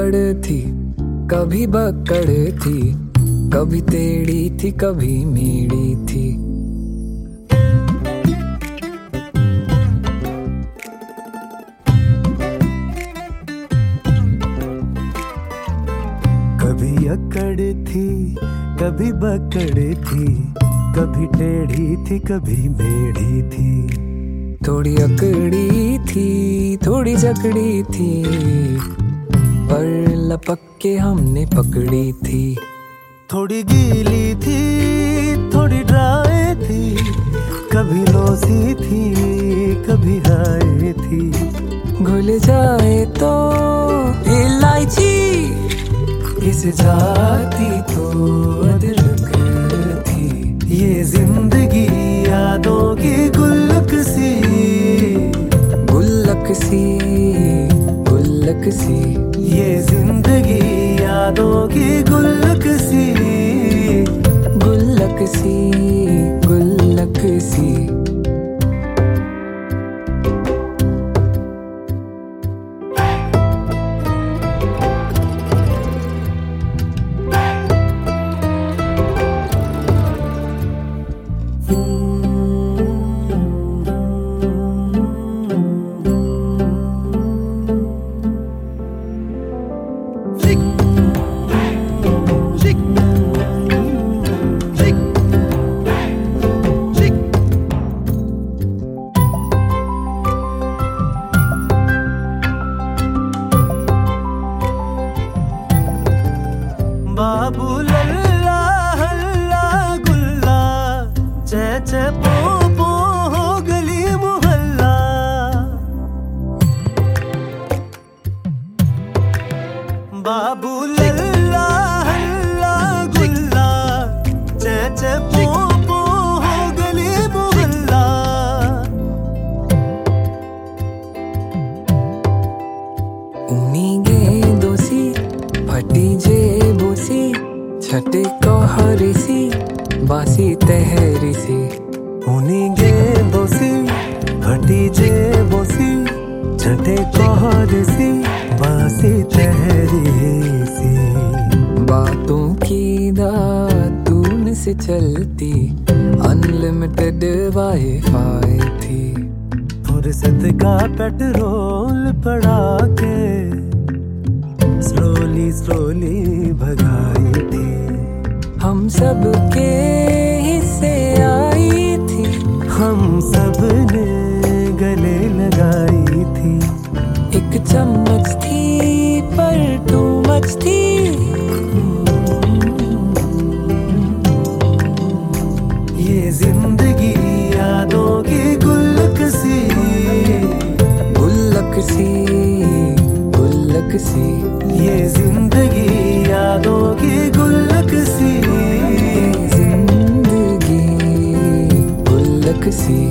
अकड़ थी, कभी बकड़ थी, कभी टेढ़ी थी, कभी मेढ़ी थी। कभी अकड़ थी, कभी बकड़ थी, कभी टेढ़ी थी, कभी मेढ़ी थी। थोड़ी अकड़ी थी, थोड़ी जकड़ी थी, पर लपक के हमने पकड़ी थी। थोड़ी गीली थी, थोड़ी ड्राई थी, कभी लोसी थी, कभी हाय थी। घुल जाए तो इलायची, घिस जाती तो अदरक थी। ये जिंदगी यादों की गुल्लक सी, गुल्लक सी, गुल्लक सी। ये जिंदगी यादों की गुल्लक सी, गुल्लक सी, गुल्लक सी। बाबू लल्ला हल्ला गुल्ला, चे चे पो पो हो गली मोहल्ला। बाबू लल्ला हल्ला गुल्ला, चे चे पो पो हो गली मोहल्ला। ऊनी गेंदों सी, फटी जेबों सी, छटे कहरी सी, बासी तहरी सी। ऊनी गेंदों सी, फटी जेबों सी, छटे कहरी सी, बासी तहरी सी। बातों की दातून से चलती अनलिमिटेड वाईफाई थी। फुर्सत का पेट्रोल पड़ा के स्लोली स्लोली भगाई थी। हम सब के हिस्से आई थी, हम सब ने गले लगाई थी। एक चम्मच थी पर टू मच थी। ये जिंदगी यादों की गुल्लक सी, गुल्लक सी, गुल्लक सी। ये जिंदगी यादों की गुल्लक सी, जिंदगी गुल्लक सी।